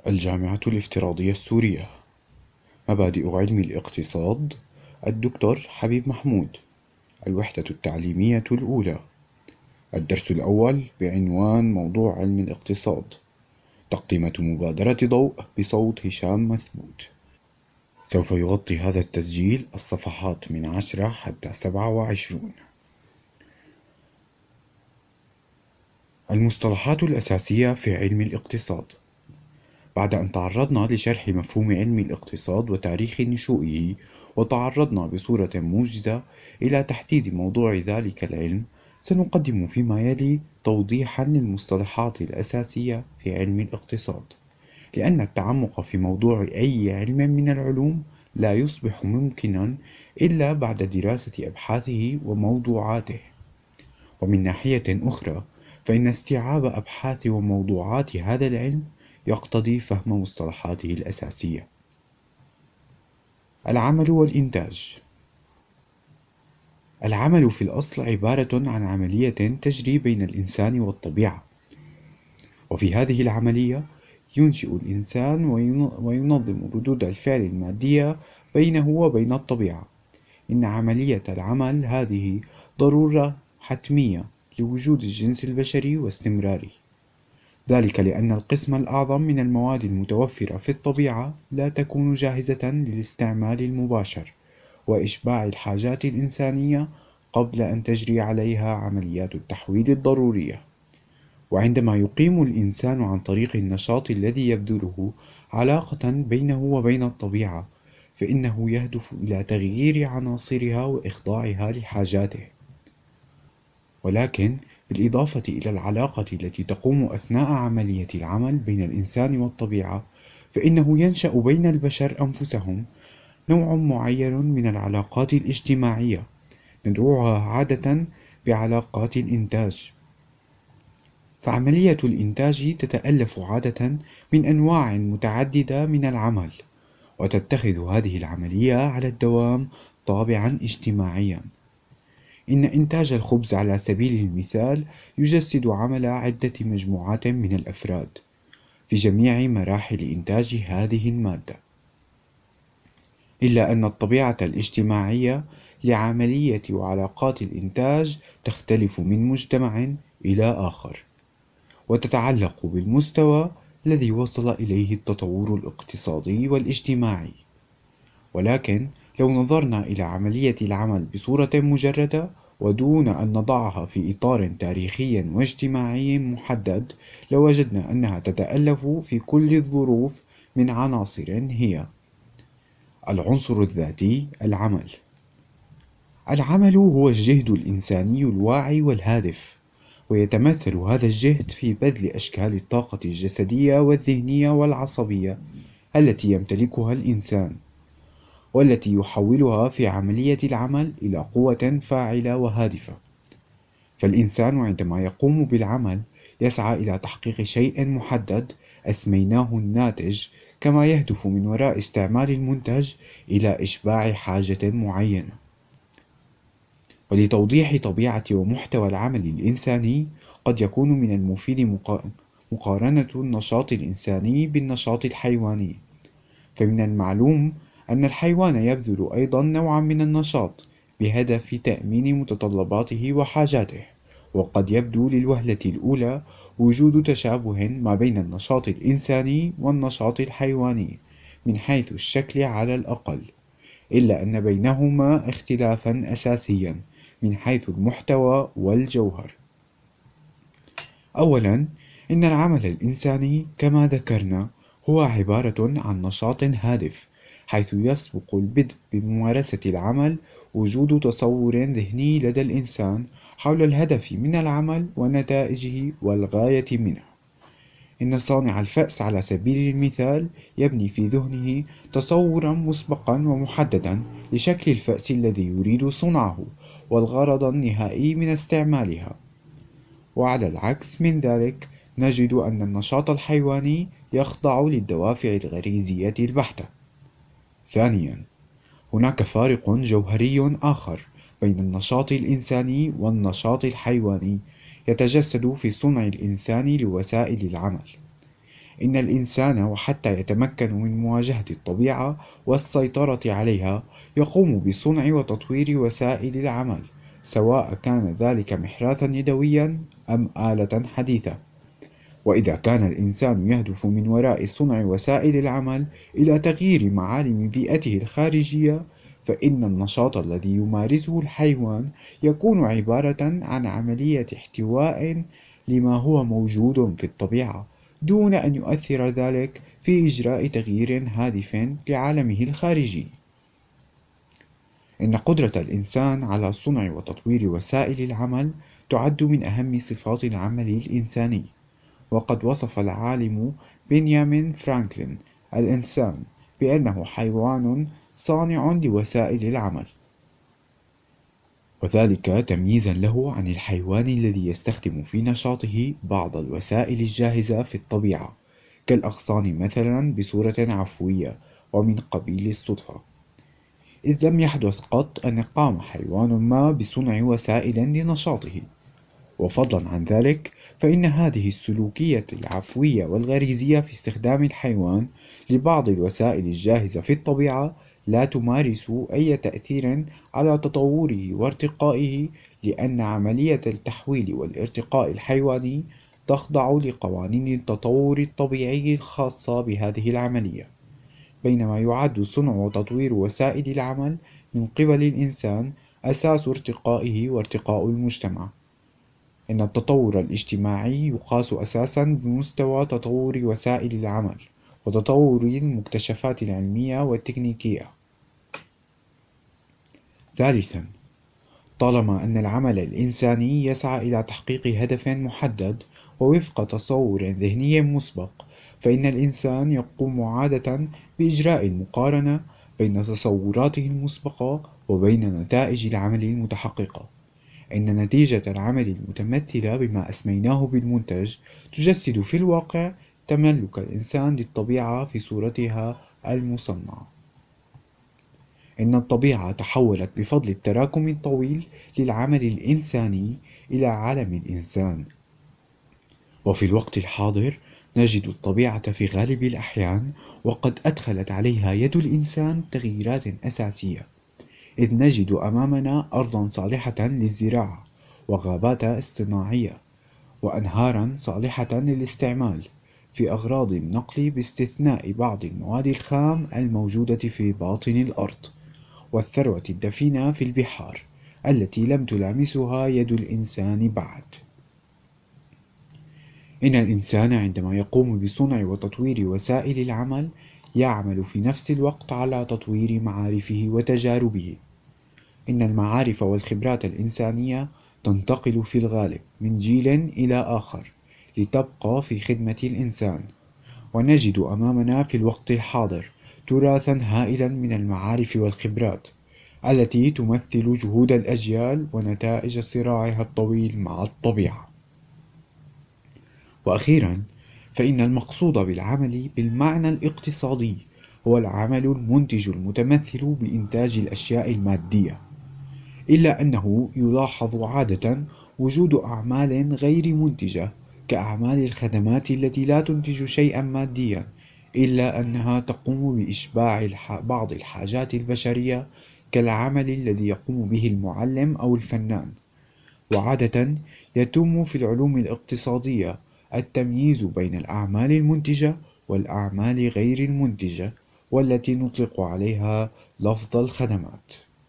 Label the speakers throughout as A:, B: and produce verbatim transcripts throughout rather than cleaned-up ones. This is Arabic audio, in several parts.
A: الجامعة الافتراضية السورية. مبادئ علم الاقتصاد. الدكتور حبيب محمود. الوحدة التعليمية الأولى. الدرس الأول بعنوان موضوع علم الاقتصاد. تقديمة مبادرة ضوء بصوت هشام مثبوت. سوف يغطي هذا التسجيل الصفحات من عشرة حتى سبعة وعشرون. المصطلحات الأساسية في علم الاقتصاد. بعد أن تعرضنا لشرح مفهوم علم الاقتصاد وتاريخ نشوئه، وتعرضنا بصورة موجزة إلى تحديد موضوع ذلك العلم، سنقدم فيما يلي توضيحا للمصطلحات الأساسية في علم الاقتصاد، لأن التعمق في موضوع أي علم من العلوم لا يصبح ممكنا إلا بعد دراسة أبحاثه وموضوعاته. ومن ناحية أخرى، فإن استيعاب أبحاث وموضوعات هذا العلم يقتضي فهم مصطلحاته الأساسية. العمل والإنتاج. العمل في الأصل عبارة عن عملية تجري بين الإنسان والطبيعة، وفي هذه العملية ينشئ الإنسان وينظم ردود الفعل المادية بينه وبين الطبيعة. إن عملية العمل هذه ضرورة حتمية لوجود الجنس البشري واستمراره، ذلك لأن القسم الأعظم من المواد المتوفرة في الطبيعة لا تكون جاهزة للاستعمال المباشر وإشباع الحاجات الإنسانية قبل أن تجري عليها عمليات التحويل الضرورية. وعندما يقيم الإنسان عن طريق النشاط الذي يبذله علاقة بينه وبين الطبيعة، فإنه يهدف إلى تغيير عناصرها وإخضاعها لحاجاته. ولكن بالإضافة إلى العلاقة التي تقوم أثناء عملية العمل بين الإنسان والطبيعة، فإنه ينشأ بين البشر أنفسهم نوع معين من العلاقات الاجتماعية، ندعوها عادة بعلاقات الإنتاج. فعملية الإنتاج تتألف عادة من أنواع متعددة من العمل، وتتخذ هذه العملية على الدوام طابعا اجتماعيا. إن إنتاج الخبز على سبيل المثال يجسد عمل عدة مجموعات من الأفراد في جميع مراحل إنتاج هذه المادة، إلا أن الطبيعة الاجتماعية لعملية وعلاقات الإنتاج تختلف من مجتمع إلى آخر، وتتعلق بالمستوى الذي وصل إليه التطور الاقتصادي والاجتماعي. ولكن لو نظرنا إلى عملية العمل بصورة مجردة ودون أن نضعها في إطار تاريخي واجتماعي محدد، لوجدنا أنها تتألف في كل الظروف من عناصر هي: العنصر الذاتي. العمل العمل هو الجهد الإنساني الواعي والهادف، ويتمثل هذا الجهد في بذل أشكال الطاقة الجسدية والذهنية والعصبية التي يمتلكها الإنسان، والتي يحولها في عملية العمل إلى قوة فاعلة وهادفة. فالإنسان عندما يقوم بالعمل يسعى إلى تحقيق شيء محدد أسميناه الناتج، كما يهدف من وراء استعمال المنتج إلى إشباع حاجة معينة. ولتوضيح طبيعة ومحتوى العمل الإنساني، قد يكون من المفيد مقارنة النشاط الإنساني بالنشاط الحيواني. فمن المعلوم أن الحيوان يبذل أيضا نوعا من النشاط بهدف تأمين متطلباته وحاجاته، وقد يبدو للوهلة الأولى وجود تشابه ما بين النشاط الإنساني والنشاط الحيواني من حيث الشكل على الأقل، إلا أن بينهما اختلافا أساسيا من حيث المحتوى والجوهر. أولا، إن العمل الإنساني كما ذكرنا هو عبارة عن نشاط هادف، حيث يسبق البدء بممارسة العمل وجود تصور ذهني لدى الإنسان حول الهدف من العمل ونتائجه والغاية منه. إن صانع الفأس على سبيل المثال يبني في ذهنه تصورا مسبقا ومحددا لشكل الفأس الذي يريد صنعه والغرض النهائي من استعمالها. وعلى العكس من ذلك، نجد أن النشاط الحيواني يخضع للدوافع الغريزية البحتة. ثانيا، هناك فارق جوهري آخر بين النشاط الإنساني والنشاط الحيواني يتجسد في صنع الإنسان لوسائل العمل. إن الإنسان وحتى يتمكن من مواجهة الطبيعة والسيطرة عليها يقوم بصنع وتطوير وسائل العمل، سواء كان ذلك محراثا يدويا أم آلة حديثة. وإذا كان الإنسان يهدف من وراء صنع وسائل العمل إلى تغيير معالم بيئته الخارجية، فإن النشاط الذي يمارسه الحيوان يكون عبارة عن عملية احتواء لما هو موجود في الطبيعة، دون أن يؤثر ذلك في إجراء تغيير هادف لعالمه الخارجي. إن قدرة الإنسان على صنع وتطوير وسائل العمل تعد من أهم صفات العمل الإنساني. وقد وصف العالم بنيامين فرانكلين الإنسان بأنه حيوان صانع لوسائل العمل، وذلك تمييزا له عن الحيوان الذي يستخدم في نشاطه بعض الوسائل الجاهزة في الطبيعة، كالأغصان مثلا بصورة عفوية ومن قبيل الصدفة، إذ لم يحدث قط أن قام حيوان ما بصنع وسائل لنشاطه. وفضلا عن ذلك، فإن هذه السلوكية العفوية والغريزية في استخدام الحيوان لبعض الوسائل الجاهزة في الطبيعة لا تمارس أي تأثير على تطوره وارتقائه، لأن عملية التحويل والارتقاء الحيواني تخضع لقوانين التطور الطبيعي الخاصة بهذه العملية، بينما يعد صنع وتطوير وسائل العمل من قبل الإنسان أساس ارتقائه وارتقاء المجتمع. إن التطور الاجتماعي يقاس أساسا بمستوى تطور وسائل العمل وتطور المكتشفات العلمية والتكنيكية. ثالثا، طالما أن العمل الإنساني يسعى إلى تحقيق هدف محدد ووفق تصور ذهني مسبق، فإن الإنسان يقوم عادة بإجراء المقارنة بين تصوراته المسبقة وبين نتائج العمل المتحققة. إن نتيجة العمل المتمثلة بما أسميناه بالمنتج تجسد في الواقع تملك الإنسان للطبيعة في صورتها المصنعة. إن الطبيعة تحولت بفضل التراكم الطويل للعمل الإنساني إلى عالم الإنسان، وفي الوقت الحاضر نجد الطبيعة في غالب الأحيان وقد أدخلت عليها يد الإنسان تغييرات أساسية، إذ نجد أمامنا أرضا صالحة للزراعة، وغابات اصطناعية، وأنهارا صالحة للاستعمال في أغراض النقل باستثناء بعض المواد الخام الموجودة في باطن الأرض، والثروة الدفينة في البحار التي لم تلامسها يد الإنسان بعد. إن الإنسان عندما يقوم بصنع وتطوير وسائل العمل يعمل في نفس الوقت على تطوير معارفه وتجاربه. إن المعارف والخبرات الإنسانية تنتقل في الغالب من جيل إلى آخر لتبقى في خدمة الإنسان، ونجد أمامنا في الوقت الحاضر تراثا هائلا من المعارف والخبرات التي تمثل جهود الأجيال ونتائج صراعها الطويل مع الطبيعة. وأخيرا، فإن المقصود بالعمل بالمعنى الاقتصادي هو العمل المنتج المتمثل بإنتاج الأشياء المادية، إلا أنه يلاحظ عادة وجود أعمال غير منتجة كأعمال الخدمات التي لا تنتج شيئا ماديا، إلا أنها تقوم بإشباع بعض الحاجات البشرية كالعمل الذي يقوم به المعلم أو الفنان. وعادة يتم في العلوم الاقتصادية التمييز بين الأعمال المنتجة والأعمال غير المنتجة، والتي نطلق عليها لفظ الخدمات.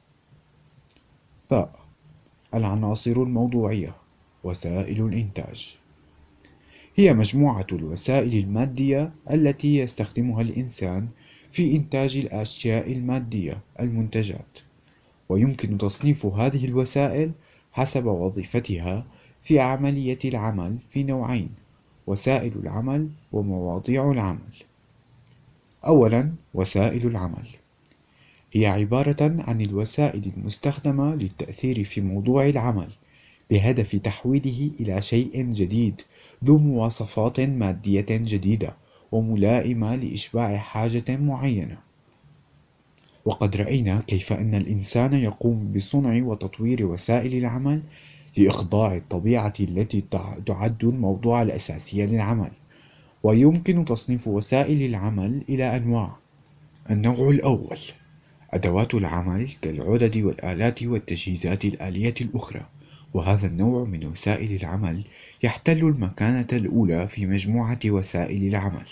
A: باء العناصر الموضوعية. وسائل الإنتاج هي مجموعة الوسائل المادية التي يستخدمها الإنسان في إنتاج الأشياء المادية المنتجات، ويمكن تصنيف هذه الوسائل حسب وظيفتها في عملية العمل في نوعين: وسائل العمل ومواضيع العمل. أولا، وسائل العمل هي عبارة عن الوسائل المستخدمة للتأثير في موضوع العمل بهدف تحويله إلى شيء جديد ذو مواصفات مادية جديدة وملائمة لإشباع حاجة معينة. وقد رأينا كيف أن الإنسان يقوم بصنع وتطوير وسائل العمل لإخضاع الطبيعة التي تعد الموضوع الأساسي للعمل، ويمكن تصنيف وسائل العمل إلى أنواع. النوع الأول: أدوات العمل كالعدد والآلات والتجهيزات الآلية الأخرى، وهذا النوع من وسائل العمل يحتل المكانة الأولى في مجموعة وسائل العمل.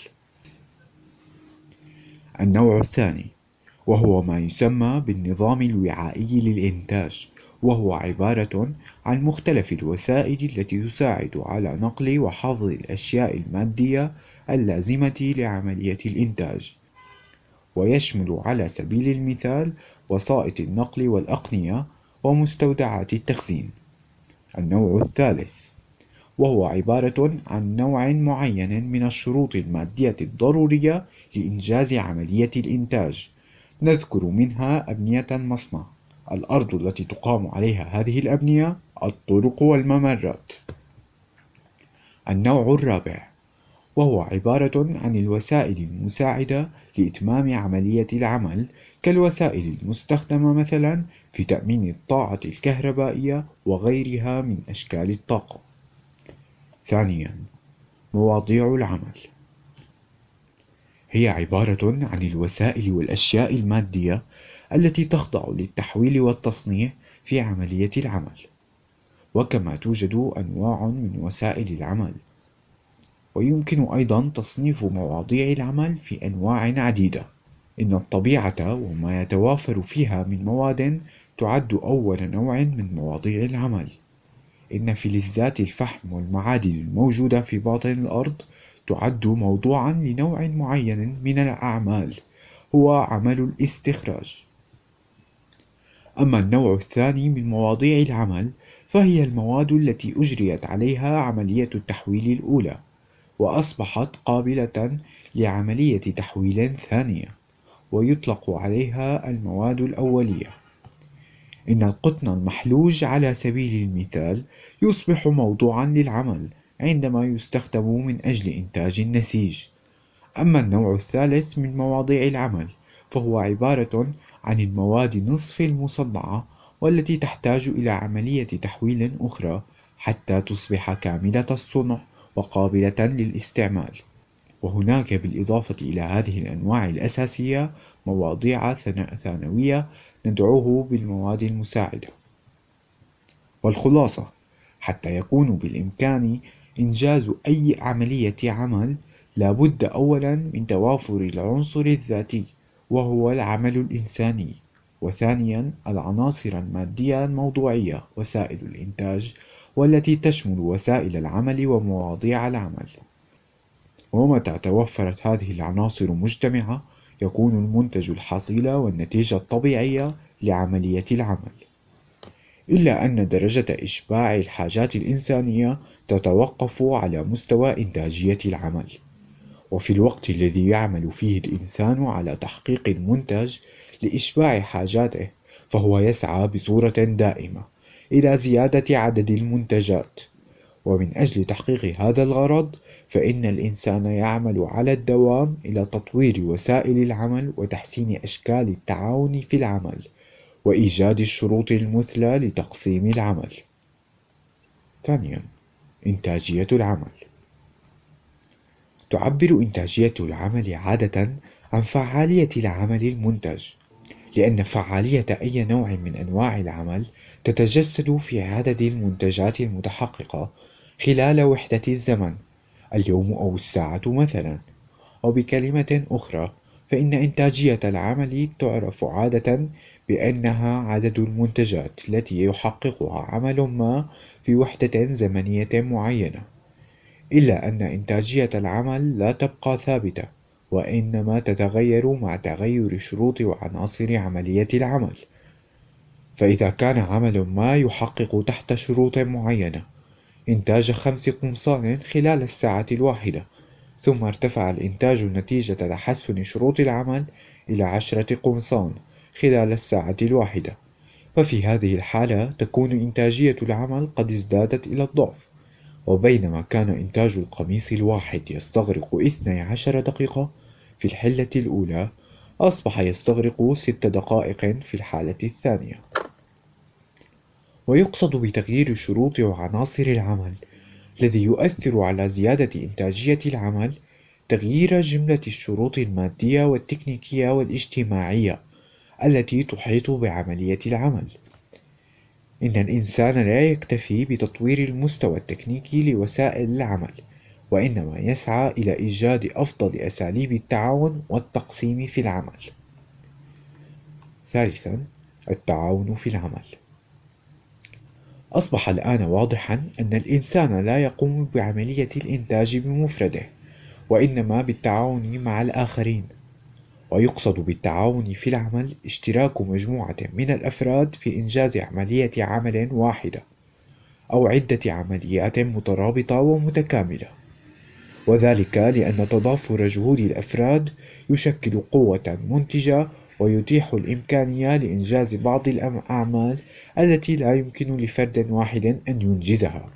A: النوع الثاني وهو ما يسمى بالنظام الوعائي للإنتاج، وهو عبارة عن مختلف الوسائل التي تساعد على نقل وحفظ الأشياء المادية اللازمة لعملية الإنتاج، ويشمل على سبيل المثال وسائط النقل والأقنية ومستودعات التخزين. النوع الثالث وهو عبارة عن نوع معين من الشروط المادية الضرورية لإنجاز عملية الإنتاج، نذكر منها أبنية المصنع، الأرض التي تقام عليها هذه الأبنية، الطرق والممرات. النوع الرابع وهو عبارة عن الوسائل المساعدة لإتمام عملية العمل، كالوسائل المستخدمة مثلا في تأمين الطاقة الكهربائية وغيرها من أشكال الطاقة. ثانيا، مواضيع العمل هي عبارة عن الوسائل والأشياء المادية التي تخضع للتحويل والتصنيع في عملية العمل، وكما توجد أنواع من وسائل العمل، ويمكن أيضا تصنيف مواضيع العمل في أنواع عديدة. إن الطبيعة وما يتوافر فيها من مواد تعد أول نوع من مواضيع العمل. إن فلزات الفحم والمعادن الموجودة في باطن الأرض تعد موضوعا لنوع معين من الأعمال، هو عمل الاستخراج. أما النوع الثاني من مواضيع العمل فهي المواد التي أجريت عليها عملية التحويل الأولى وأصبحت قابلة لعملية تحويل ثانية، ويطلق عليها المواد الأولية. إن القطن المحلوج على سبيل المثال يصبح موضوعا للعمل عندما يستخدم من أجل إنتاج النسيج. أما النوع الثالث من مواضيع العمل فهو عبارة عن المواد نصف المصنعة والتي تحتاج إلى عملية تحويل أخرى حتى تصبح كاملة الصنع وقابلة للاستعمال. وهناك بالإضافة إلى هذه الأنواع الأساسية مواضيع ثانوية ندعوه بالمواد المساعدة. والخلاصة، حتى يكون بالإمكان إنجاز أي عملية عمل لا بد أولا من توافر العنصر الذاتي وهو العمل الإنساني، وثانيا العناصر المادية الموضوعية وسائل الإنتاج، والتي تشمل وسائل العمل ومواضيع العمل. ومتى توفرت هذه العناصر مجتمعة يكون المنتج الحصيل والنتيجة الطبيعية لعملية العمل. إلا أن درجة إشباع الحاجات الإنسانية تتوقف على مستوى إنتاجية العمل، وفي الوقت الذي يعمل فيه الإنسان على تحقيق المنتج لإشباع حاجاته فهو يسعى بصورة دائمة إلى زيادة عدد المنتجات. ومن أجل تحقيق هذا الغرض فإن الإنسان يعمل على الدوام إلى تطوير وسائل العمل وتحسين أشكال التعاون في العمل وإيجاد الشروط المثلى لتقسيم العمل. ثانيا، إنتاجية العمل. تعبر إنتاجية العمل عادة عن فعالية العمل المنتج، لأن فعالية أي نوع من أنواع العمل تتجسد في عدد المنتجات المتحققة خلال وحدة الزمن، اليوم أو الساعة مثلا. وبكلمة أخرى فإن إنتاجية العمل تعرف عادة بأنها عدد المنتجات التي يحققها عمل ما في وحدة زمنية معينة. إلا أن إنتاجية العمل لا تبقى ثابتة، وإنما تتغير مع تغير شروط وعناصر عملية العمل. فإذا كان عمل ما يحقق تحت شروط معينة إنتاج خمس قمصان خلال الساعة الواحدة، ثم ارتفع الإنتاج نتيجة تحسن شروط العمل إلى عشرة قمصان خلال الساعة الواحدة، ففي هذه الحالة تكون إنتاجية العمل قد ازدادت إلى الضعف. وبينما كان إنتاج القميص الواحد يستغرق اثنتي عشرة دقيقة في الحلة الأولى، أصبح يستغرق ست دقائق في الحالة الثانية. ويقصد بتغيير شروط وعناصر العمل الذي يؤثر على زيادة إنتاجية العمل تغيير جملة الشروط المادية والتكنيكية والاجتماعية التي تحيط بعملية العمل. إن الإنسان لا يكتفي بتطوير المستوى التكنيكي لوسائل العمل، وإنما يسعى إلى إيجاد أفضل أساليب التعاون والتقسيم في العمل. ثالثاً، التعاون في العمل. أصبح الآن واضحاً أن الإنسان لا يقوم بعملية الإنتاج بمفرده، وإنما بالتعاون مع الآخرين. ويقصد بالتعاون في العمل اشتراك مجموعة من الأفراد في إنجاز عملية عمل واحدة أو عدة عمليات مترابطة ومتكاملة، وذلك لأن تضافر جهود الأفراد يشكل قوة منتجة ويتيح الإمكانية لإنجاز بعض الأعمال التي لا يمكن لفرد واحد أن ينجزها.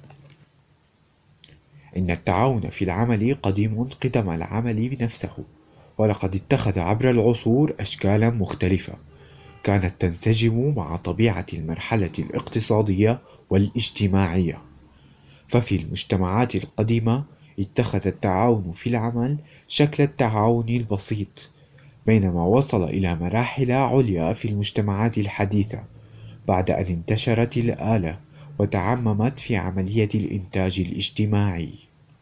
A: إن التعاون في العمل قديم قدم العمل بنفسه، ولقد اتخذ عبر العصور أشكالا مختلفة كانت تنسجم مع طبيعة المرحلة الاقتصادية والاجتماعية. ففي المجتمعات القديمة اتخذ التعاون في العمل شكل التعاون البسيط، بينما وصل إلى مراحل عليا في المجتمعات الحديثة بعد أن انتشرت الآلة وتعممت في عملية الإنتاج الاجتماعي.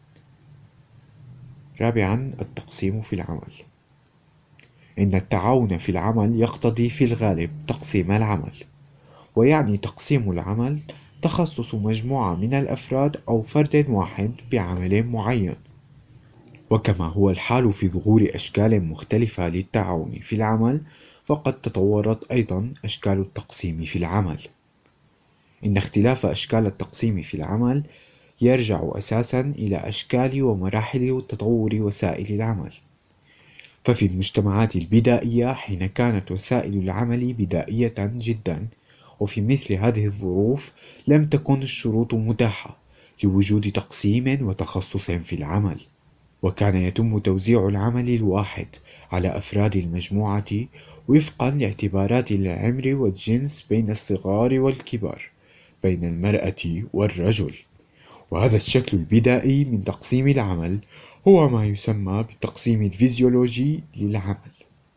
A: رابعاً، التقسيم في العمل. إن التعاون في العمل يقتضي في الغالب تقسيم العمل، ويعني تقسيم العمل تخصص مجموعة من الأفراد أو فرد واحد بعمل معين. وكما هو الحال في ظهور أشكال مختلفة للتعاون في العمل، فقد تطورت أيضا أشكال التقسيم في العمل. إن اختلاف أشكال التقسيم في العمل يرجع أساسا إلى أشكال ومراحل تطور وسائل العمل. ففي المجتمعات البدائية، حين كانت وسائل العمل بدائية جدا، وفي مثل هذه الظروف لم تكن الشروط متاحة لوجود تقسيم وتخصص في العمل، وكان يتم توزيع العمل الواحد على أفراد المجموعة وفقا لاعتبارات العمر والجنس بين الصغار والكبار، بين المرأة والرجل. وهذا الشكل البدائي من تقسيم العمل هو ما يسمى بالتقسيم الفيزيولوجي للعمل.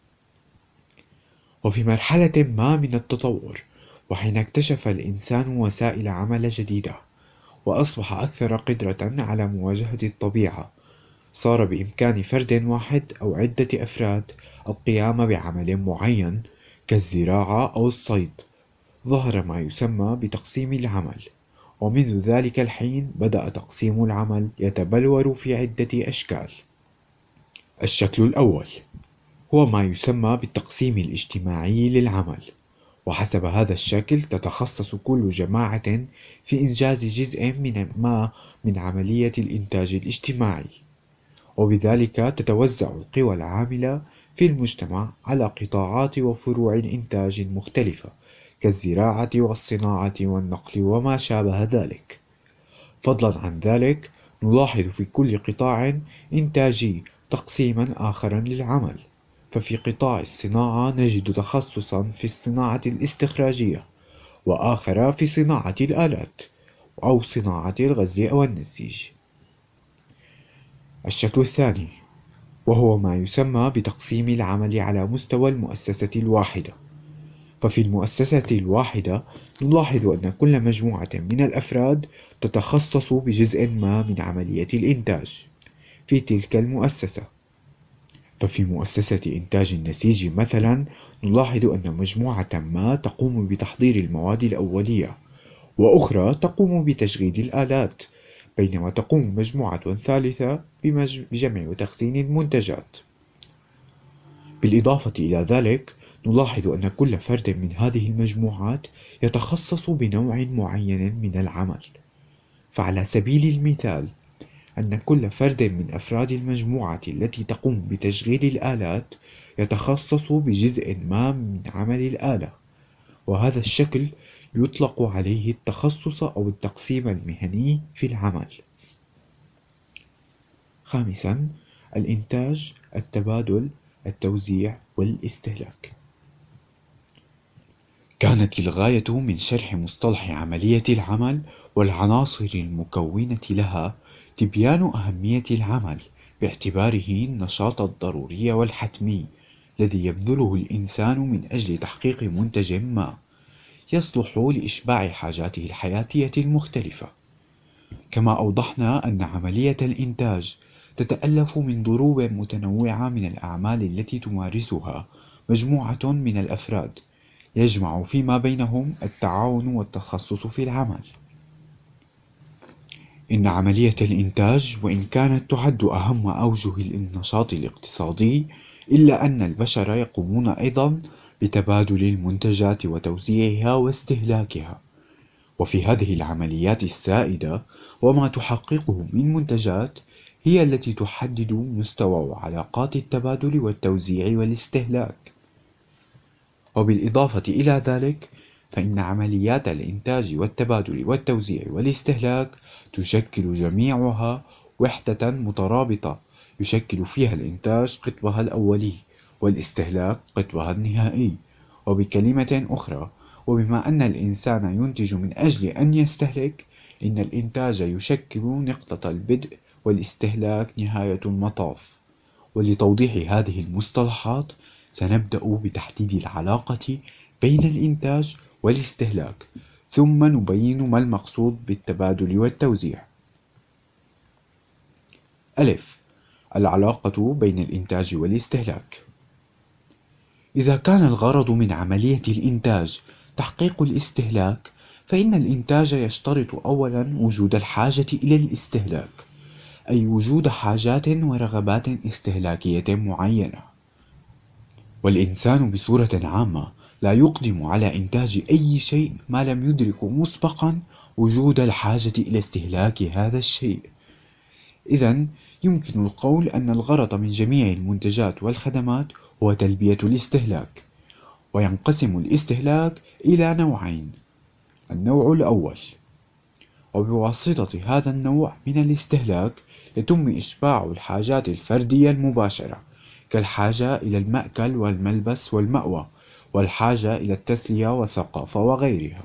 A: وفي مرحلة ما من التطور، وحين اكتشف الإنسان وسائل عمل جديدة وأصبح أكثر قدرة على مواجهة الطبيعة، صار بإمكان فرد واحد أو عدة أفراد القيام بعمل معين كالزراعة أو الصيد. ظهر ما يسمى بتقسيم العمل، ومنذ ذلك الحين بدأ تقسيم العمل يتبلور في عدة أشكال. الشكل الأول هو ما يسمى بالتقسيم الاجتماعي للعمل، وحسب هذا الشكل تتخصص كل جماعة في إنجاز جزء من ما من عملية الإنتاج الاجتماعي، وبذلك تتوزع القوى العاملة في المجتمع على قطاعات وفروع إنتاج مختلفة كالزراعة والصناعة والنقل وما شابه ذلك. فضلا عن ذلك، نلاحظ في كل قطاع إنتاجي تقسيما آخرا للعمل. ففي قطاع الصناعة نجد تخصصا في الصناعة الاستخراجية، وآخر في صناعة الآلات أو صناعة الغزل أو النسيج. الشكل الثاني وهو ما يسمى بتقسيم العمل على مستوى المؤسسة الواحدة. ففي المؤسسة الواحدة نلاحظ أن كل مجموعة من الأفراد تتخصص بجزء ما من عملية الإنتاج في تلك المؤسسة. ففي مؤسسة إنتاج النسيج مثلا نلاحظ أن مجموعة ما تقوم بتحضير المواد الأولية، وأخرى تقوم بتشغيل الآلات، بينما تقوم مجموعة ثالثة بجمع وتخزين المنتجات. بالإضافة إلى ذلك، نلاحظ أن كل فرد من هذه المجموعات يتخصص بنوع معين من العمل. فعلى سبيل المثال، أن كل فرد من أفراد المجموعة التي تقوم بتشغيل الآلات يتخصص بجزء ما من عمل الآلة، وهذا الشكل يطلق عليه التخصص أو التقسيم المهني في العمل. خامساً، الإنتاج، التبادل، التوزيع والاستهلاك. كانت الغاية من شرح مصطلح عملية العمل والعناصر المكونة لها تبيان أهمية العمل باعتباره النشاط الضروري والحتمي الذي يبذله الإنسان من أجل تحقيق منتج ما يصلح لإشباع حاجاته الحياتية المختلفة. كما أوضحنا أن عملية الإنتاج تتألف من ضروب متنوعة من الأعمال التي تمارسها مجموعة من الأفراد، يجمع فيما بينهم التعاون والتخصص في العمل. إن عملية الإنتاج وإن كانت تعد أهم أوجه النشاط الاقتصادي، إلا أن البشر يقومون أيضا بتبادل المنتجات وتوزيعها واستهلاكها. وفي هذه العمليات السائدة وما تحققه من منتجات هي التي تحدد مستوى علاقات التبادل والتوزيع والاستهلاك. وبالإضافة إلى ذلك فإن عمليات الإنتاج والتبادل والتوزيع والاستهلاك تشكل جميعها وحدة مترابطة يشكل فيها الإنتاج قطبها الأولي والاستهلاك قطبها النهائي. وبكلمة أخرى، وبما أن الإنسان ينتج من أجل أن يستهلك، إن الإنتاج يشكل نقطة البدء والاستهلاك نهاية المطاف. ولتوضيح هذه المصطلحات سنبدأ بتحديد العلاقة بين الإنتاج والاستهلاك، ثم نبين ما المقصود بالتبادل والتوزيع. ألف: العلاقة بين الإنتاج والاستهلاك. إذا كان الغرض من عملية الإنتاج تحقيق الاستهلاك، فإن الإنتاج يشترط أولا وجود الحاجة إلى الاستهلاك، أي وجود حاجات ورغبات استهلاكية معينة. والإنسان بصورة عامة لا يقدم على إنتاج أي شيء ما لم يدرك مسبقا وجود الحاجة إلى استهلاك هذا الشيء. إذن يمكن القول أن الغرض من جميع المنتجات والخدمات هو تلبية الاستهلاك. وينقسم الاستهلاك إلى نوعين: النوع الأول، وبواسطة هذا النوع من الاستهلاك يتم إشباع الحاجات الفردية المباشرة، كالحاجة إلى المأكل والملبس والمأوى، والحاجة إلى التسلية والثقافة وغيرها.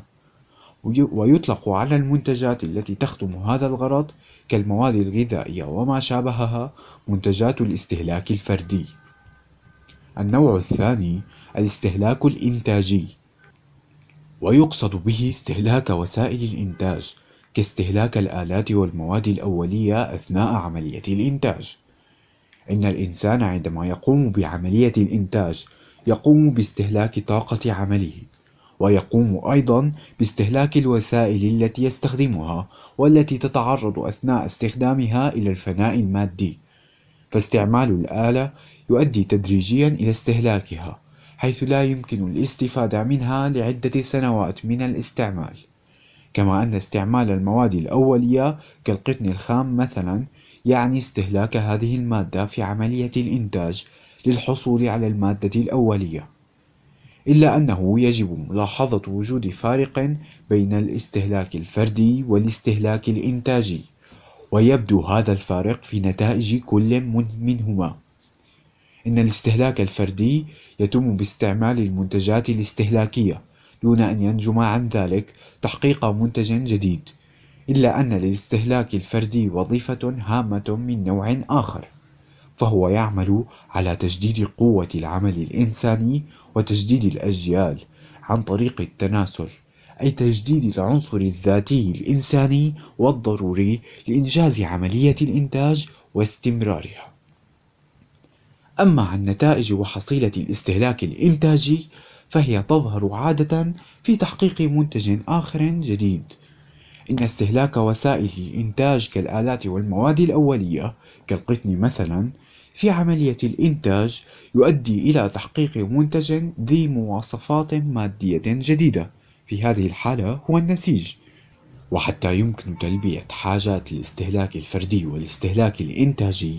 A: ويطلق على المنتجات التي تخدم هذا الغرض كالمواد الغذائية وما شابهها منتجات الاستهلاك الفردي. النوع الثاني الاستهلاك الإنتاجي، ويقصد به استهلاك وسائل الإنتاج كاستهلاك الآلات والمواد الأولية أثناء عملية الإنتاج. إن الإنسان عندما يقوم بعملية الإنتاج يقوم باستهلاك طاقة عمله، ويقوم أيضا باستهلاك الوسائل التي يستخدمها والتي تتعرض أثناء استخدامها إلى الفناء المادي. فاستعمال الآلة يؤدي تدريجيا إلى استهلاكها، حيث لا يمكن الاستفادة منها لعدة سنوات من الاستعمال. كما أن استعمال المواد الأولية كالقطن الخام مثلا يعني استهلاك هذه المادة في عملية الإنتاج للحصول على المادة الأولية. إلا أنه يجب ملاحظة وجود فارق بين الاستهلاك الفردي والاستهلاك الإنتاجي، ويبدو هذا الفارق في نتائج كل منهما. إن الاستهلاك الفردي يتم باستعمال المنتجات الاستهلاكية دون أن ينجم عن ذلك تحقيق منتج جديد، إلا أن للاستهلاك الفردي وظيفة هامة من نوع آخر، فهو يعمل على تجديد قوة العمل الإنساني وتجديد الأجيال عن طريق التناسل، أي تجديد العنصر الذاتي الإنساني والضروري لإنجاز عملية الإنتاج واستمرارها. أما عن نتائج وحصيلة الاستهلاك الإنتاجي فهي تظهر عادة في تحقيق منتج آخر جديد. إن استهلاك وسائل الإنتاج كالآلات والمواد الأولية كالقطن مثلا في عملية الإنتاج يؤدي إلى تحقيق منتج ذي مواصفات مادية جديدة، في هذه الحالة هو النسيج. وحتى يمكن تلبية حاجات الاستهلاك الفردي والاستهلاك الإنتاجي،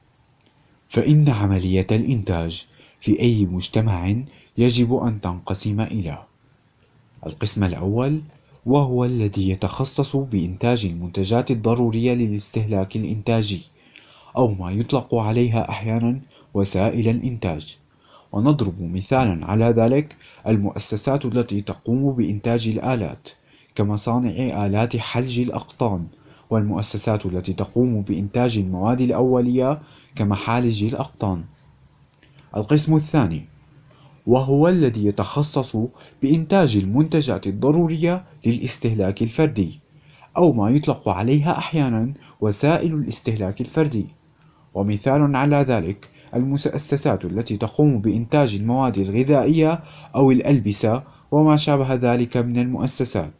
A: فإن عملية الإنتاج في أي مجتمع يجب أن تنقسم إلى: القسم الأول، وهو الذي يتخصص بإنتاج المنتجات الضرورية للاستهلاك الإنتاجي، أو ما يطلق عليها أحيانا وسائل الإنتاج. ونضرب مثالا على ذلك المؤسسات التي تقوم بإنتاج الآلات كمصانع آلات حلج الأقطان والمؤسسات التي تقوم بإنتاج المواد الأولية كمحالج الأقطان. القسم الثاني وهو الذي يتخصص بإنتاج المنتجات الضرورية للاستهلاك الفردي، أو ما يطلق عليها أحيانا وسائل الاستهلاك الفردي. ومثال على ذلك المؤسسات التي تقوم بإنتاج المواد الغذائية أو الألبسة وما شابه ذلك من المؤسسات.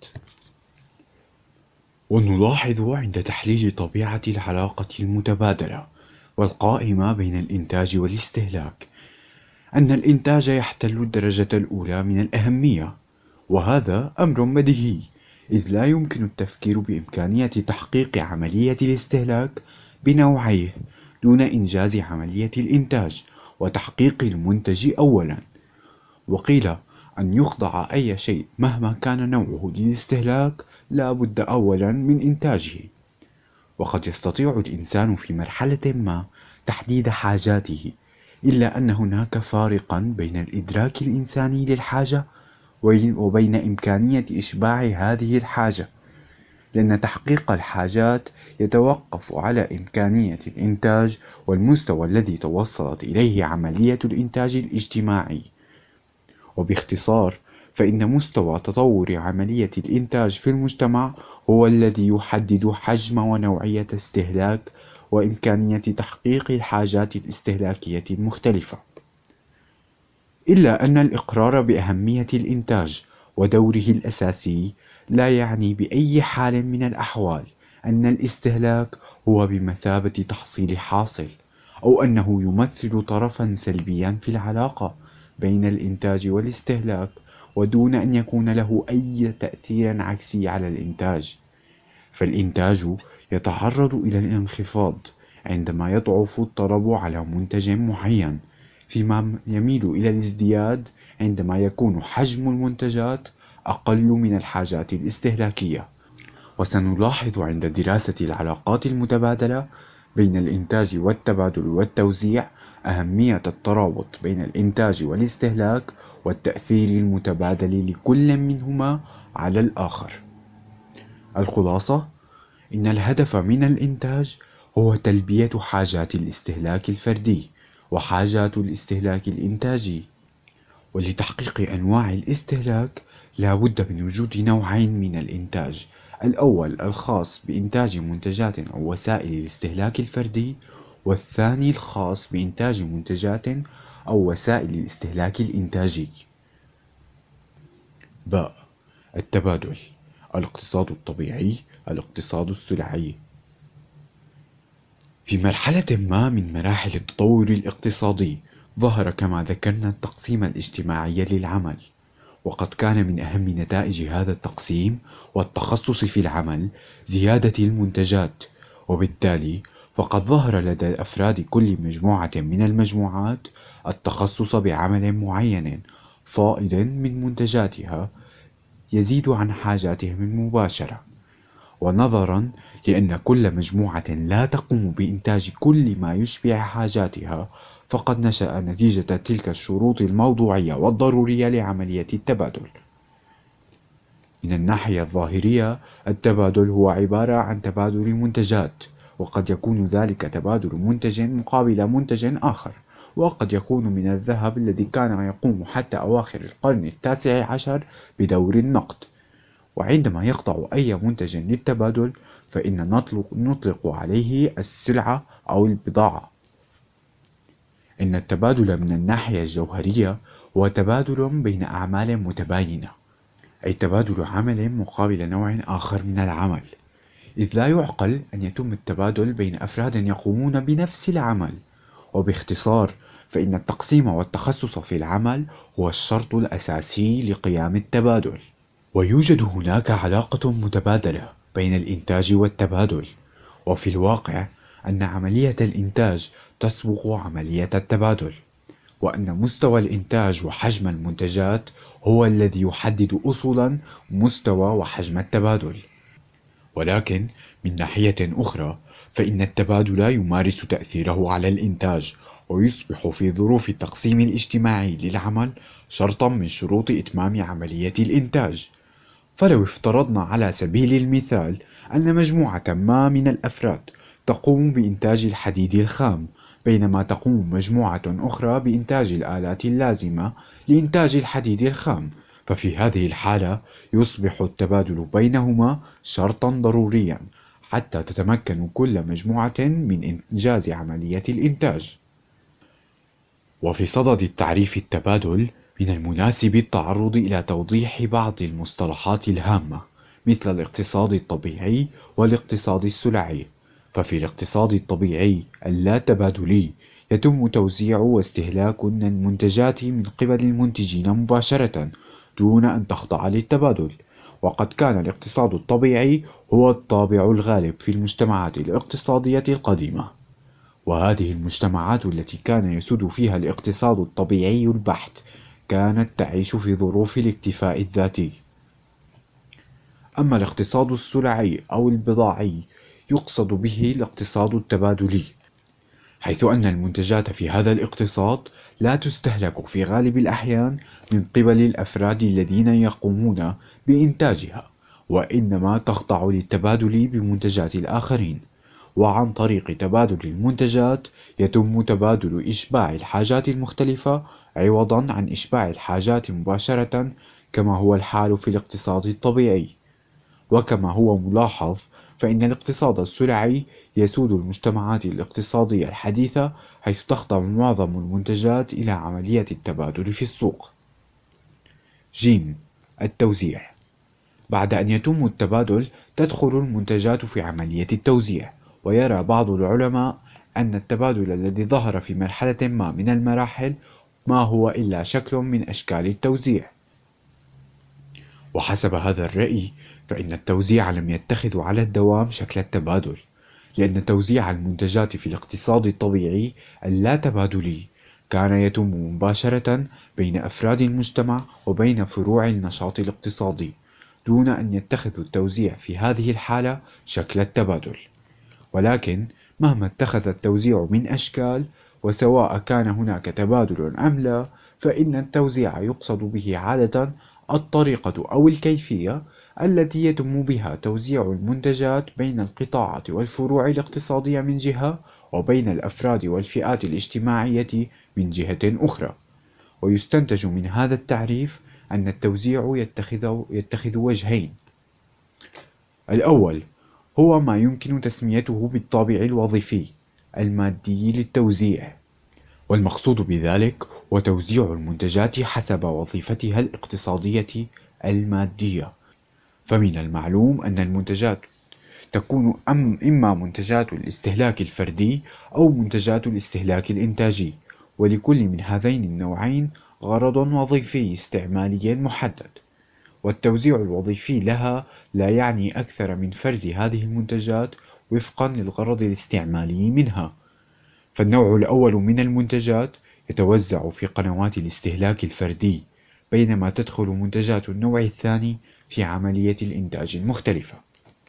A: ونلاحظ عند تحليل طبيعة العلاقة المتبادلة والقائمة بين الإنتاج والاستهلاك أن الإنتاج يحتل الدرجة الأولى من الأهمية، وهذا أمر بديهي، إذ لا يمكن التفكير بإمكانية تحقيق عملية الاستهلاك بنوعيه دون إنجاز عملية الإنتاج وتحقيق المنتج أولاً. وقيل أن يخضع أي شيء مهما كان نوعه للاستهلاك لا بد أولاً من إنتاجه. وقد يستطيع الإنسان في مرحلة ما تحديد حاجاته، إلا أن هناك فارقاً بين الإدراك الإنساني للحاجة وبين إمكانية إشباع هذه الحاجة، لأن تحقيق الحاجات يتوقف على إمكانية الإنتاج والمستوى الذي توصلت إليه عملية الإنتاج الاجتماعي. وباختصار فإن مستوى تطور عملية الإنتاج في المجتمع هو الذي يحدد حجم ونوعية استهلاك وإمكانية تحقيق الحاجات الاستهلاكية المختلفة. إلا أن الإقرار بأهمية الإنتاج ودوره الأساسي لا يعني بأي حال من الأحوال أن الاستهلاك هو بمثابة تحصيل حاصل، أو أنه يمثل طرفا سلبيا في العلاقة بين الإنتاج والاستهلاك ودون أن يكون له أي تأثير عكسي على الإنتاج. فالإنتاج يتعرض إلى الانخفاض عندما يضعف الطلب على منتج معين، فيما يميل إلى الازدياد عندما يكون حجم المنتجات أقل من الحاجات الاستهلاكية. وسنلاحظ عند دراسة العلاقات المتبادلة بين الإنتاج والتبادل والتوزيع أهمية الترابط بين الإنتاج والاستهلاك والتأثير المتبادل لكل منهما على الآخر. الخلاصة: إن الهدف من الإنتاج هو تلبية حاجات الاستهلاك الفردي وحاجات الاستهلاك الإنتاجي. ولتحقيق أنواع الاستهلاك لا بد من وجود نوعين من الإنتاج: الأول الخاص بإنتاج منتجات أو وسائل الاستهلاك الفردي، والثاني الخاص بإنتاج منتجات أو وسائل الاستهلاك الإنتاجي. باء التبادل: الاقتصاد الطبيعي، الاقتصاد السلعي. في مرحلة ما من مراحل التطور الاقتصادي ظهر كما ذكرنا التقسيم الاجتماعي للعمل، وقد كان من أهم نتائج هذا التقسيم والتخصص في العمل زيادة المنتجات، وبالتالي فقد ظهر لدى أفراد كل مجموعة من المجموعات التخصص بعمل معين فائض من منتجاتها يزيد عن حاجاتهم المباشرة. ونظرا لأن كل مجموعة لا تقوم بإنتاج كل ما يشبع حاجاتها، فقد نشأ نتيجة تلك الشروط الموضوعية والضرورية لعملية التبادل. من الناحية الظاهرية، التبادل هو عبارة عن تبادل منتجات، وقد يكون ذلك تبادل منتج مقابل منتج آخر، وقد يكون من الذهب الذي كان يقوم حتى أواخر القرن التاسع عشر بدور النقد. وعندما يخضع أي منتج للتبادل فإن نطلق, نطلق عليه السلعة أو البضاعة. إن التبادل من الناحية الجوهرية هو تبادل بين أعمال متباينة، أي تبادل عمل مقابل نوع آخر من العمل، إذ لا يعقل أن يتم التبادل بين أفراد يقومون بنفس العمل. وباختصار فإن التقسيم والتخصص في العمل هو الشرط الأساسي لقيام التبادل. ويوجد هناك علاقة متبادلة بين الإنتاج والتبادل، وفي الواقع أن عملية الإنتاج تسبق عملية التبادل، وأن مستوى الإنتاج وحجم المنتجات هو الذي يحدد أصولا مستوى وحجم التبادل. ولكن من ناحية أخرى فإن التبادل يمارس تأثيره على الإنتاج، ويصبح في ظروف التقسيم الاجتماعي للعمل شرطا من شروط إتمام عملية الإنتاج. فلو افترضنا على سبيل المثال أن مجموعة ما من الأفراد تقوم بإنتاج الحديد الخام، بينما تقوم مجموعة أخرى بإنتاج الآلات اللازمة لإنتاج الحديد الخام، ففي هذه الحالة يصبح التبادل بينهما شرطا ضروريا حتى تتمكن كل مجموعة من إنجاز عملية الإنتاج. وفي صدد التعريف التبادل، من المناسب التعرض إلى توضيح بعض المصطلحات الهامة مثل الاقتصاد الطبيعي والاقتصاد السلعي. ففي الاقتصاد الطبيعي اللاتبادلي يتم توزيع واستهلاك المنتجات من قبل المنتجين مباشرة دون أن تخضع للتبادل، وقد كان الاقتصاد الطبيعي هو الطابع الغالب في المجتمعات الاقتصادية القديمة، وهذه المجتمعات التي كان يسود فيها الاقتصاد الطبيعي البحت كانت تعيش في ظروف الاكتفاء الذاتي. أما الاقتصاد السلعي أو البضاعي يقصد به الاقتصاد التبادلي، حيث أن المنتجات في هذا الاقتصاد لا تستهلك في غالب الأحيان من قبل الأفراد الذين يقومون بإنتاجها، وإنما تخضع للتبادل بمنتجات الآخرين. وعن طريق تبادل المنتجات يتم تبادل إشباع الحاجات المختلفة عوضا عن إشباع الحاجات مباشرة، كما هو الحال في الاقتصاد الطبيعي. وكما هو ملاحظ، فإن الاقتصاد السلعي يسود المجتمعات الاقتصادية الحديثة، حيث تخضع معظم المنتجات إلى عملية التبادل في السوق. جيم التوزيع. بعد أن يتم التبادل تدخل المنتجات في عملية التوزيع، ويرى بعض العلماء أن التبادل الذي ظهر في مرحلة ما من المراحل ما هو إلا شكل من أشكال التوزيع. وحسب هذا الرأي فإن التوزيع لم يتخذ على الدوام شكل التبادل، لأن توزيع المنتجات في الاقتصاد الطبيعي اللاتبادلي كان يتم مباشرة بين أفراد المجتمع وبين فروع النشاط الاقتصادي، دون أن يتخذ التوزيع في هذه الحالة شكل التبادل. ولكن مهما اتخذ التوزيع من أشكال، وسواء كان هناك تبادل أم لا، فإن التوزيع يقصد به عادة الطريقة أو الكيفية التي يتم بها توزيع المنتجات بين القطاعات والفروع الاقتصادية من جهة، وبين الأفراد والفئات الاجتماعية من جهة أخرى. ويستنتج من هذا التعريف أن التوزيع يتخذ, يتخذ وجهين: الأول هو ما يمكن تسميته بالطابع الوظيفي المادي للتوزيع، والمقصود بذلك هو توزيع المنتجات حسب وظيفتها الاقتصادية المادية. فمن المعلوم أن المنتجات تكون أم إما منتجات الاستهلاك الفردي أو منتجات الاستهلاك الإنتاجي، ولكل من هذين النوعين غرض وظيفي استعمالي محدد، والتوزيع الوظيفي لها لا يعني أكثر من فرز هذه المنتجات وفقا للغرض الاستعمالي منها. فالنوع الأول من المنتجات يتوزع في قنوات الاستهلاك الفردي، بينما تدخل منتجات النوع الثاني في عملية الإنتاج المختلفة.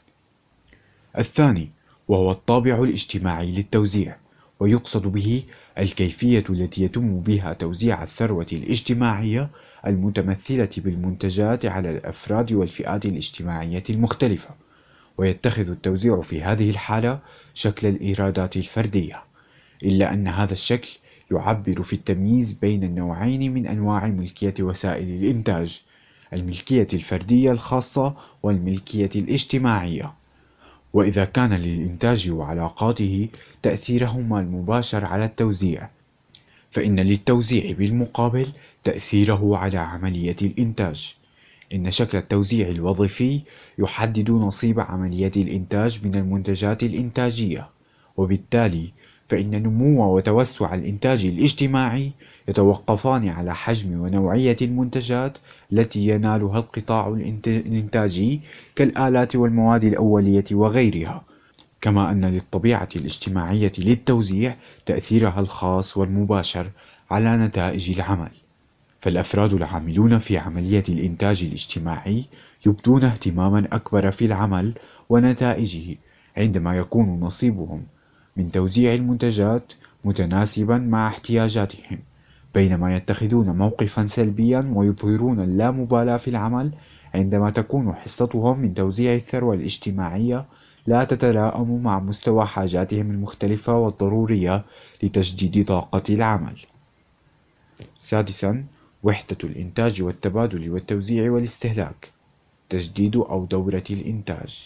A: الثاني وهو الطابع الاجتماعي للتوزيع، ويقصد به الكيفية التي يتم بها توزيع الثروة الاجتماعية المتمثلة بالمنتجات على الأفراد والفئات الاجتماعية المختلفة، ويتخذ التوزيع في هذه الحالة شكل الإيرادات الفردية، إلا أن هذا الشكل يعبر في التمييز بين النوعين من أنواع ملكية وسائل الإنتاج: الملكية الفردية الخاصة والملكية الاجتماعية. وإذا كان للإنتاج وعلاقاته تأثيرهما المباشر على التوزيع، فإن للتوزيع بالمقابل تأثيره على عملية الإنتاج. إن شكل التوزيع الوظيفي يحدد نصيب عملية الإنتاج من المنتجات الإنتاجية، وبالتالي فإن نمو وتوسع الإنتاج الاجتماعي يتوقفان على حجم ونوعية المنتجات التي ينالها القطاع الإنتاجي كالآلات والمواد الأولية وغيرها، كما أن للطبيعة الاجتماعية للتوزيع تأثيرها الخاص والمباشر على نتائج العمل. فالأفراد العاملون في عملية الإنتاج الاجتماعي يبدون اهتماما أكبر في العمل ونتائجه عندما يكون نصيبهم من توزيع المنتجات متناسبا مع احتياجاتهم، بينما يتخذون موقفا سلبيا ويظهرون اللامبالاة في العمل عندما تكون حصتهم من توزيع الثروة الاجتماعية لا تتلائم مع مستوى حاجاتهم المختلفة والضرورية لتجديد طاقة العمل. سادسا، وحدة الإنتاج والتبادل والتوزيع والاستهلاك. تجديد أو دورة الإنتاج.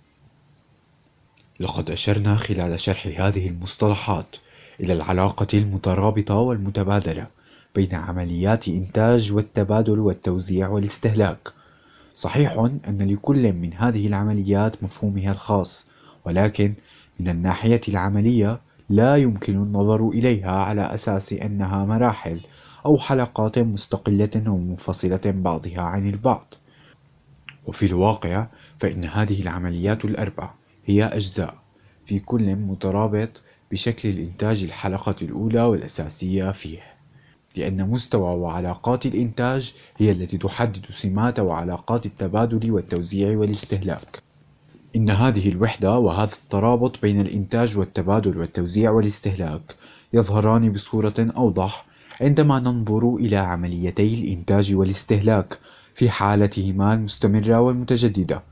A: لقد أشرنا خلال شرح هذه المصطلحات إلى العلاقة المترابطة والمتبادلة بين عمليات إنتاج والتبادل والتوزيع والاستهلاك. صحيح أن لكل من هذه العمليات مفهومها الخاص، ولكن من الناحية العملية لا يمكن النظر إليها على أساس أنها مراحل أو حلقات مستقلة ومنفصلة بعضها عن البعض. وفي الواقع فإن هذه العمليات الأربع هي أجزاء، في كل مترابط بشكل الإنتاج الحلقة الأولى والأساسية فيه، لأن مستوى وعلاقات الإنتاج هي التي تحدد سمات وعلاقات التبادل والتوزيع والاستهلاك. إن هذه الوحدة وهذا الترابط بين الإنتاج والتبادل والتوزيع والاستهلاك يظهران بصورة أوضح عندما ننظر إلى عمليتي الإنتاج والاستهلاك في حالتهما المستمرة والمتجددة.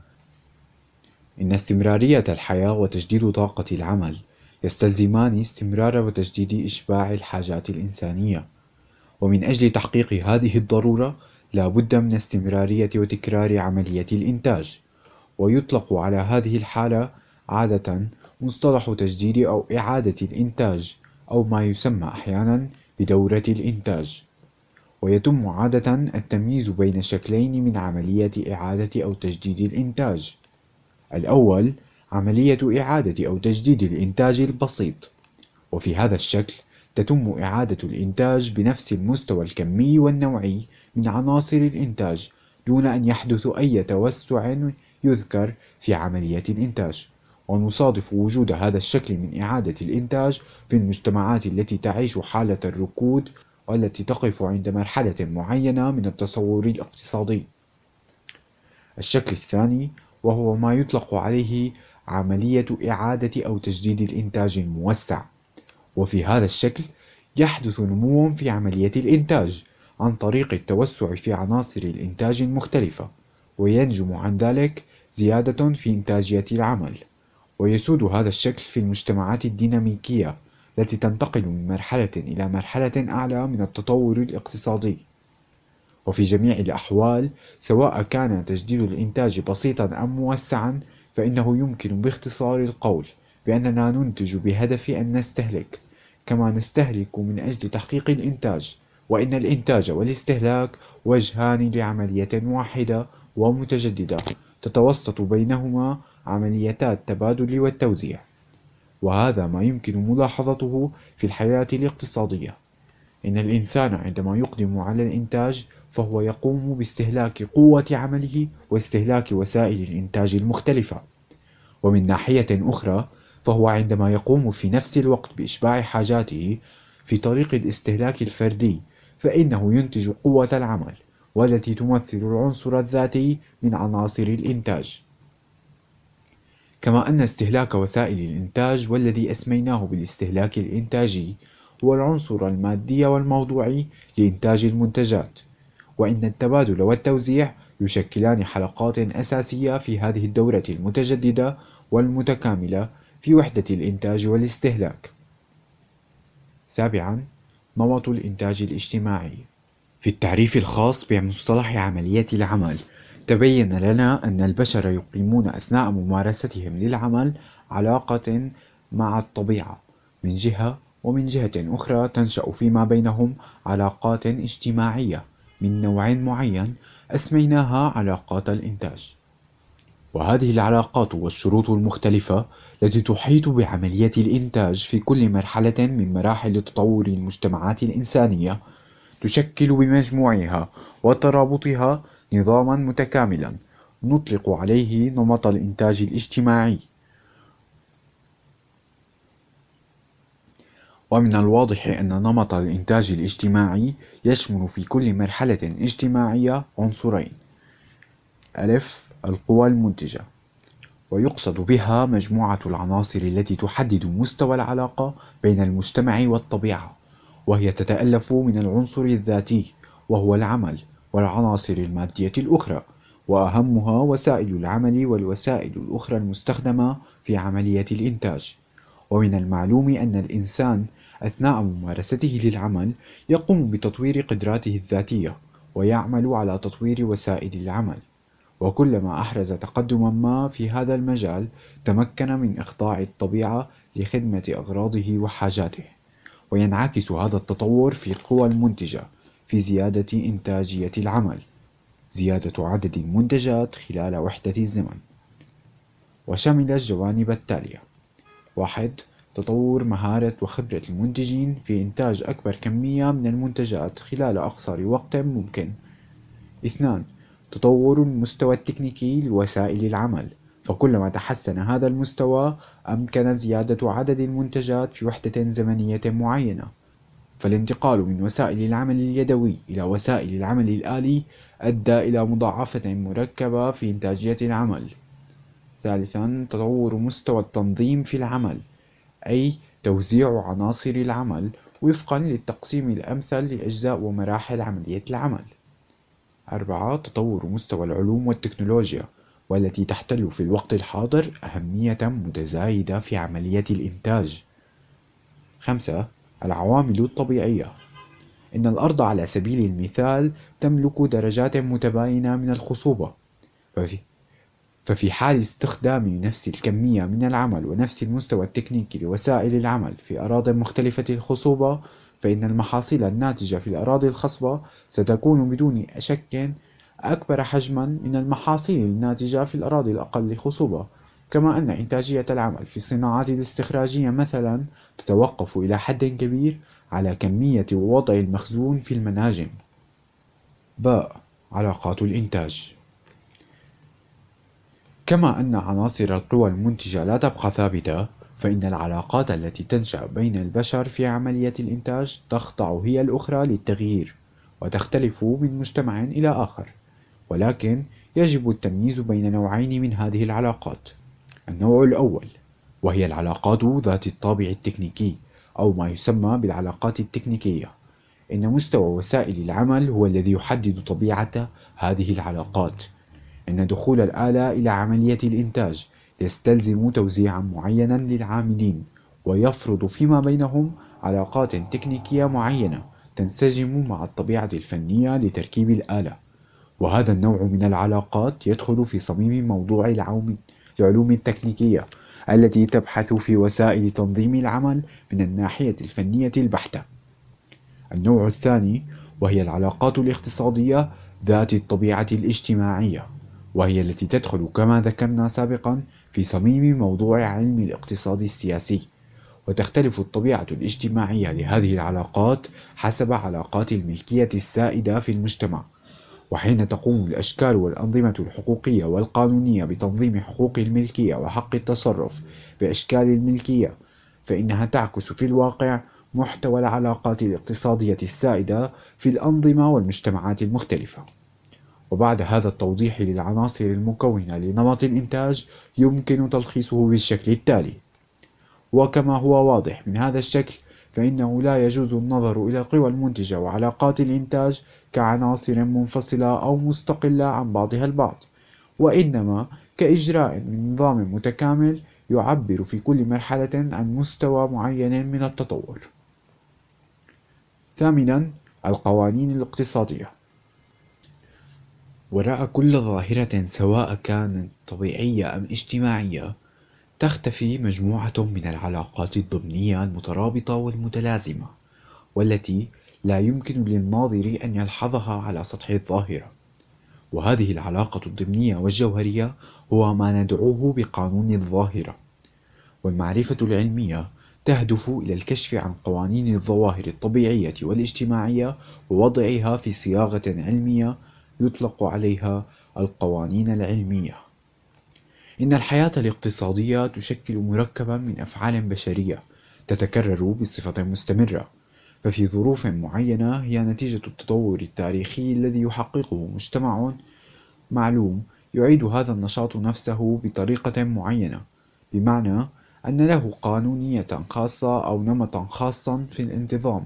A: إن استمرارية الحياة وتجديد طاقة العمل يستلزمان استمرار وتجديد إشباع الحاجات الإنسانية، ومن أجل تحقيق هذه الضرورة لا بد من استمرارية وتكرار عملية الإنتاج. ويطلق على هذه الحالة عادة مصطلح تجديد أو إعادة الإنتاج، أو ما يسمى أحيانا بدورة الإنتاج. ويتم عادة التمييز بين شكلين من عملية إعادة أو تجديد الإنتاج. الأول عملية إعادة أو تجديد الإنتاج البسيط، وفي هذا الشكل تتم إعادة الإنتاج بنفس المستوى الكمي والنوعي من عناصر الإنتاج دون أن يحدث أي توسع يذكر في عملية الإنتاج. ونصادف وجود هذا الشكل من إعادة الإنتاج في المجتمعات التي تعيش حالة الركود والتي تقف عند مرحلة معينة من التصور الاقتصادي. الشكل الثاني وهو ما يطلق عليه عملية إعادة أو تجديد الإنتاج الموسع، وفي هذا الشكل يحدث نمو في عملية الإنتاج عن طريق التوسع في عناصر الإنتاج المختلفة، وينجم عن ذلك زيادة في إنتاجية العمل. ويسود هذا الشكل في المجتمعات الديناميكية التي تنتقل من مرحلة إلى مرحلة أعلى من التطور الاقتصادي. وفي جميع الأحوال سواء كان تجديد الإنتاج بسيطا أم موسعا، فإنه يمكن باختصار القول بأننا ننتج بهدف أن نستهلك كما نستهلك من أجل تحقيق الإنتاج، وإن الإنتاج والاستهلاك وجهان لعملية واحدة ومتجددة تتوسط بينهما عمليتا التبادل والتوزيع. وهذا ما يمكن ملاحظته في الحياة الاقتصادية. إن الإنسان عندما يقدم على الإنتاج فهو يقوم باستهلاك قوة عمله واستهلاك وسائل الإنتاج المختلفة. ومن ناحية أخرى فهو عندما يقوم في نفس الوقت بإشباع حاجاته في طريق الاستهلاك الفردي فإنه ينتج قوة العمل، والتي تمثل العنصر الذاتي من عناصر الإنتاج. كما أن استهلاك وسائل الإنتاج والذي أسميناه بالاستهلاك الإنتاجي هو العنصر المادي والموضوعي لإنتاج المنتجات، وإن التبادل والتوزيع يشكلان حلقات أساسية في هذه الدورة المتجددة والمتكاملة في وحدة الإنتاج والاستهلاك. سابعا، نمط الإنتاج الاجتماعي. في التعريف الخاص بمصطلح عملية العمل تبين لنا أن البشر يقيمون أثناء ممارستهم للعمل علاقة مع الطبيعة من جهة، ومن جهة أخرى تنشأ فيما بينهم علاقات اجتماعية من نوع معين أسميناها علاقات الإنتاج. وهذه العلاقات والشروط المختلفة التي تحيط بعملية الإنتاج في كل مرحلة من مراحل تطور المجتمعات الإنسانية تشكل بمجموعها وترابطها نظاما متكاملا نطلق عليه نمط الإنتاج الاجتماعي. ومن الواضح أن نمط الإنتاج الاجتماعي يشمل في كل مرحلة اجتماعية عنصرين: ألف القوى المنتجة، ويقصد بها مجموعة العناصر التي تحدد مستوى العلاقة بين المجتمع والطبيعة، وهي تتألف من العنصر الذاتي وهو العمل والعناصر المادية الأخرى، وأهمها وسائل العمل والوسائل الأخرى المستخدمة في عملية الإنتاج. ومن المعلوم أن الإنسان أثناء ممارسته للعمل يقوم بتطوير قدراته الذاتية ويعمل على تطوير وسائل العمل، وكلما أحرز تقدما ما في هذا المجال تمكن من إخضاع الطبيعة لخدمة أغراضه وحاجاته. وينعكس هذا التطور في القوى المنتجة في زيادة إنتاجية العمل، زيادة عدد المنتجات خلال وحدة الزمن، وشمل الجوانب التالية: واحد. تطور مهارة وخبرة المنتجين في إنتاج أكبر كمية من المنتجات خلال أقصر وقت ممكن. اثنان. تطور المستوى التكنيكي لوسائل العمل، فكلما تحسن هذا المستوى أمكن زيادة عدد المنتجات في وحدة زمنية معينة، فالانتقال من وسائل العمل اليدوي إلى وسائل العمل الآلي أدى إلى مضاعفة مركبة في إنتاجية العمل. ثالثا. تطور مستوى التنظيم في العمل، أي توزيع عناصر العمل وفقا للتقسيم الأمثل لأجزاء ومراحل عملية العمل. أربعة. تطور مستوى العلوم والتكنولوجيا، والتي تحتل في الوقت الحاضر أهمية متزايدة في عملية الإنتاج. خمسة. العوامل الطبيعية. إن الأرض على سبيل المثال تملك درجات متباينة من الخصوبة، ففي ففي حال استخدام نفس الكمية من العمل ونفس المستوى التكنيكي لوسائل العمل في أراضٍ مختلفة الخصوبة، فإن المحاصيل الناتجة في الأراضي الخصبة ستكون بدون شك أكبر حجمًا من المحاصيل الناتجة في الأراضي الأقل خصوبة. كما أن إنتاجية العمل في الصناعات الاستخراجية مثلًا تتوقف إلى حد كبير على كمية ووضع المخزون في المناجم. باء. علاقات الإنتاج. كما أن عناصر القوى المنتجة لا تبقى ثابتة، فإن العلاقات التي تنشأ بين البشر في عملية الإنتاج تخضع هي الأخرى للتغيير وتختلف من مجتمع إلى آخر، ولكن يجب التمييز بين نوعين من هذه العلاقات. النوع الأول وهي العلاقات ذات الطابع التكنيكي أو ما يسمى بالعلاقات التكنيكية. إن مستوى وسائل العمل هو الذي يحدد طبيعة هذه العلاقات. إن دخول الآلة إلى عملية الإنتاج يستلزم توزيعا معينا للعاملين، ويفرض فيما بينهم علاقات تكنيكية معينة تنسجم مع الطبيعة الفنية لتركيب الآلة. وهذا النوع من العلاقات يدخل في صميم موضوع العلوم التكنيكية التي تبحث في وسائل تنظيم العمل من الناحية الفنية البحتة. النوع الثاني وهي العلاقات الاقتصادية ذات الطبيعة الاجتماعية، وهي التي تدخل كما ذكرنا سابقا في صميم موضوع علم الاقتصاد السياسي. وتختلف الطبيعة الاجتماعية لهذه العلاقات حسب علاقات الملكية السائدة في المجتمع. وحين تقوم الأشكال والأنظمة الحقوقية والقانونية بتنظيم حقوق الملكية وحق التصرف بأشكال الملكية، فإنها تعكس في الواقع محتوى العلاقات الاقتصادية السائدة في الأنظمة والمجتمعات المختلفة. وبعد هذا التوضيح للعناصر المكونة لنمط الإنتاج يمكن تلخيصه بالشكل التالي. وكما هو واضح من هذا الشكل، فإنه لا يجوز النظر إلى القوى المنتجة وعلاقات الإنتاج كعناصر منفصلة أو مستقلة عن بعضها البعض، وإنما كإجراء من نظام متكامل يعبر في كل مرحلة عن مستوى معين من التطور. ثامناً. القوانين الاقتصادية. وراء كل ظاهرة سواء كانت طبيعية أم اجتماعية تختفي مجموعة من العلاقات الضمنية المترابطة والمتلازمة، والتي لا يمكن للناظر أن يلحظها على سطح الظاهرة. وهذه العلاقة الضمنية والجوهرية هو ما ندعوه بقانون الظاهرة. والمعرفة العلمية تهدف إلى الكشف عن قوانين الظواهر الطبيعية والاجتماعية ووضعها في صياغة علمية يطلق عليها القوانين العلمية. إن الحياة الاقتصادية تشكل مركبا من أفعال بشرية تتكرر بصفة مستمرة، ففي ظروف معينة هي نتيجة التطور التاريخي الذي يحققه مجتمع معلوم يعيد هذا النشاط نفسه بطريقة معينة، بمعنى أن له قانونية خاصة أو نمطا خاصا في الانتظام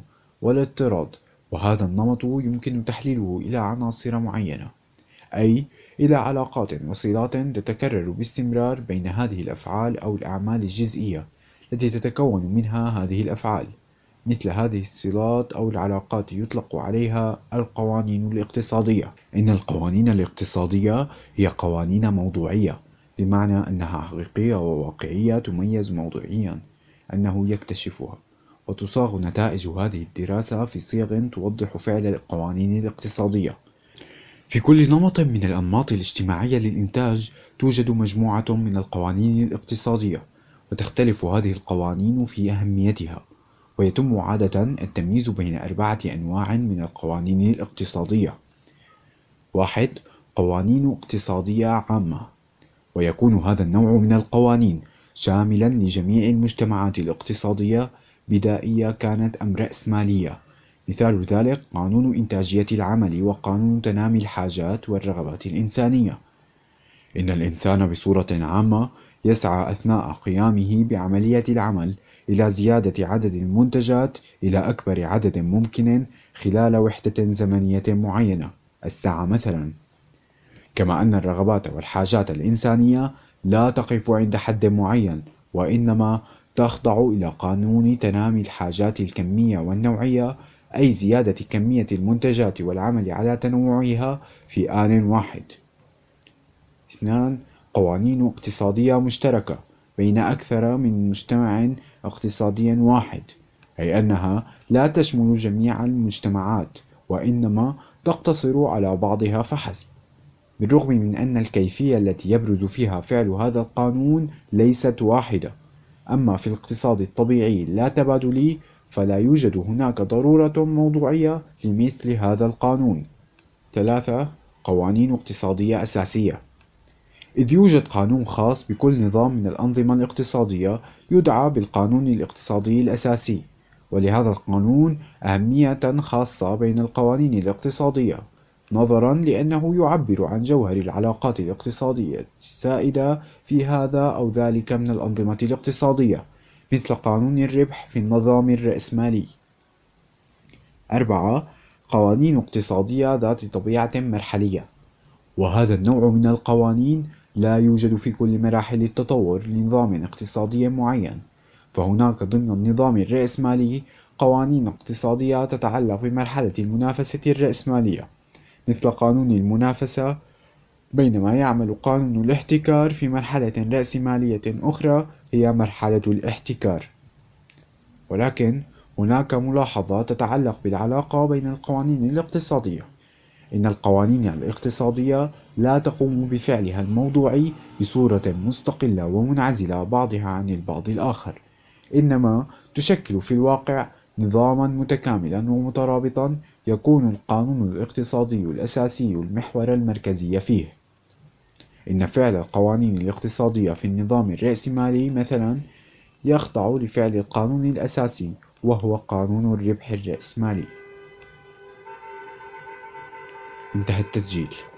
A: والاضطراد، وهذا النمط يمكن تحليله إلى عناصر معينة، أي إلى علاقات وصلات تتكرر باستمرار بين هذه الأفعال أو الأعمال الجزئية التي تتكون منها هذه الأفعال. مثل هذه الصلات أو العلاقات يطلق عليها القوانين الاقتصادية. إن القوانين الاقتصادية هي قوانين موضوعية، بمعنى أنها حقيقية وواقعية تميز موضوعيا أنه يكتشفها، وتصاغ نتائج هذه الدراسة في صيغ توضح فعل القوانين الاقتصادية. في كل نمط من الأنماط الاجتماعية للإنتاج توجد مجموعة من القوانين الاقتصادية، وتختلف هذه القوانين في أهميتها، ويتم عادة التمييز بين أربعة أنواع من القوانين الاقتصادية. واحد. قوانين اقتصادية عامة، ويكون هذا النوع من القوانين شاملا لجميع المجتمعات الاقتصادية بدائية كانت أم رأسمالية. مثال ذلك قانون إنتاجية العمل وقانون تنامي الحاجات والرغبات الإنسانية. إن الإنسان بصورة عامة يسعى أثناء قيامه بعملية العمل إلى زيادة عدد المنتجات إلى أكبر عدد ممكن خلال وحدة زمنية معينة، الساعة مثلا. كما أن الرغبات والحاجات الإنسانية لا تقف عند حد معين، وإنما تخضع إلى قانون تنامي الحاجات الكمية والنوعية، أي زيادة كمية المنتجات والعمل على تنوعها في آن واحد. اثنان. قوانين اقتصادية مشتركة بين أكثر من مجتمع اقتصادي واحد، أي أنها لا تشمل جميع المجتمعات، وإنما تقتصر على بعضها فحسب، بالرغم من أن الكيفية التي يبرز فيها فعل هذا القانون ليست واحدة. أما في الاقتصاد الطبيعي اللا تبادلي فلا يوجد هناك ضرورة موضوعية لمثل هذا القانون. ثلاثة. قوانين اقتصادية أساسية، إذ يوجد قانون خاص بكل نظام من الأنظمة الاقتصادية يدعى بالقانون الاقتصادي الأساسي، ولهذا القانون أهمية خاصة بين القوانين الاقتصادية، نظرا لأنه يعبر عن جوهر العلاقات الاقتصادية السائدة في هذا أو ذلك من الأنظمة الاقتصادية، مثل قانون الربح في النظام الرأسمالي. أربعة. قوانين اقتصادية ذات طبيعة مرحلية، وهذا النوع من القوانين لا يوجد في كل مراحل التطور لنظام اقتصادي معين، فهناك ضمن النظام الرأسمالي قوانين اقتصادية تتعلق بمرحلة المنافسة الرأسمالية، مثل قانون المنافسة، بينما يعمل قانون الاحتكار في مرحلة رأسمالية أخرى هي مرحلة الاحتكار. ولكن هناك ملاحظة تتعلق بالعلاقة بين القوانين الاقتصادية. إن القوانين الاقتصادية لا تقوم بفعلها الموضوعي بصورة مستقلة ومنعزلة بعضها عن البعض الآخر، إنما تشكل في الواقع نظاما متكاملا ومترابطا يكون القانون الاقتصادي الأساسي المحور المركزي فيه. إن فعل القوانين الاقتصادية في النظام الرأسمالي مثلا يخضع لفعل القانون الأساسي، وهو قانون الربح الرأسمالي. انتهى التسجيل.